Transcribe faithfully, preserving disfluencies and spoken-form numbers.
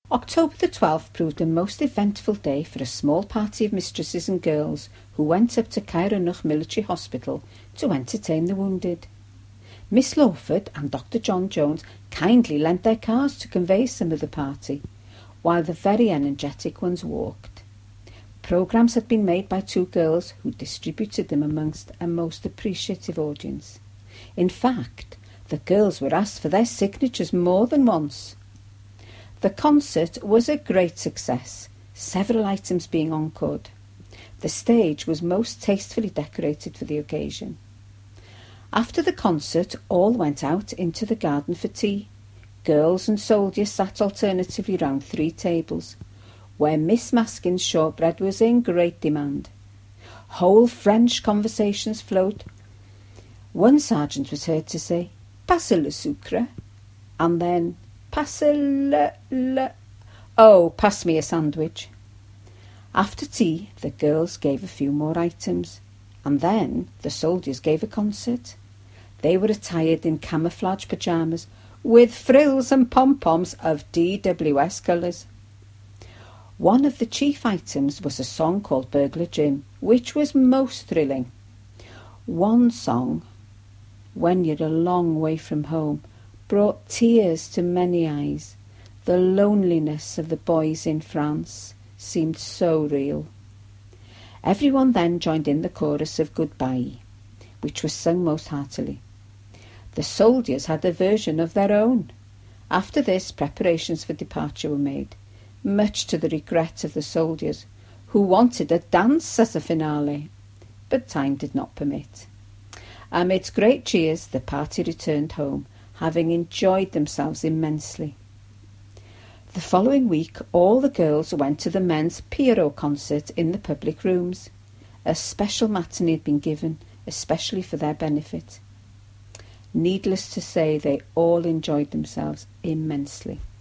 October the twelfth proved a most eventful day for a small party of mistresses and girls who went up to Caerhunnock Military Hospital to entertain the wounded. Miss Lawford and Doctor John Jones kindly lent their cars to convey some of the party, while the very energetic ones walked. Programmes had been made by two girls who distributed them amongst a most appreciative audience. In fact, the girls were asked for their signatures more than once. The concert was a great success, several items being encored. The stage was most tastefully decorated for the occasion. After the concert, all went out into the garden for tea. Girls and soldiers sat alternatively round three tables, where Miss Maskin's shortbread was in great demand. Whole French conversations flowed. One sergeant was heard to say, "Passe le sucre," and then, "Passe le, le, oh, pass me a sandwich." After tea, the girls gave a few more items, and then the soldiers gave a concert. They were attired in camouflage pyjamas, with frills and pom-poms of D W S colours. One of the chief items was a song called Burglar Jim, which was most thrilling. One song, "When You're a Long Way From Home," brought tears to many eyes. The loneliness of the boys in France seemed so real. Everyone then joined in the chorus of Goodbye, which was sung most heartily. The soldiers had a version of their own. After this, preparations for departure were made, much to the regret of the soldiers, who wanted a dance as a finale, but time did not permit. Amidst great cheers, the party returned home, having enjoyed themselves immensely. The following week, all the girls went to the men's Pierrot concert in the public rooms. A special matinee had been given, especially for their benefit. Needless to say, they all enjoyed themselves immensely.